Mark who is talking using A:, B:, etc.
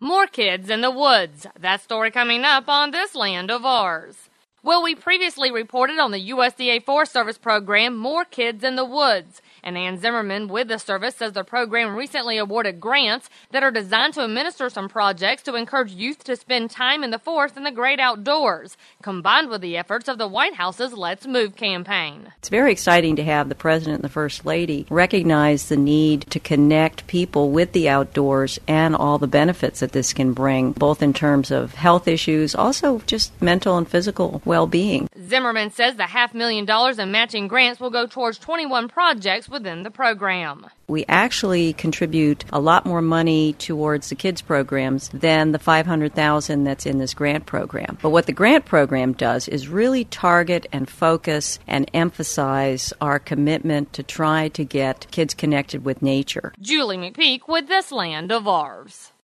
A: More kids in the woods. That story coming up on This Land of Ours. Well, we previously reported on the USDA Forest Service program, More Kids in the Woods. And Ann Zimmerman with the service says the program recently awarded grants that are designed to administer some projects to encourage youth to spend time in the forest and the great outdoors, combined with the efforts of the White House's Let's Move campaign.
B: It's very exciting to have the President and the First Lady recognize the need to connect people with the outdoors and all the benefits that this can bring, both in terms of health issues, also just mental and physical well-being.
A: Zimmerman says the $500,000 in matching grants will go towards 21 projects within the program.
B: We actually contribute a lot more money towards the kids programs than the $500,000 that's in this grant program. But what the grant program does is really target and focus and emphasize our commitment to try to get kids connected with nature.
A: Julie McPeak with This Land of Ours.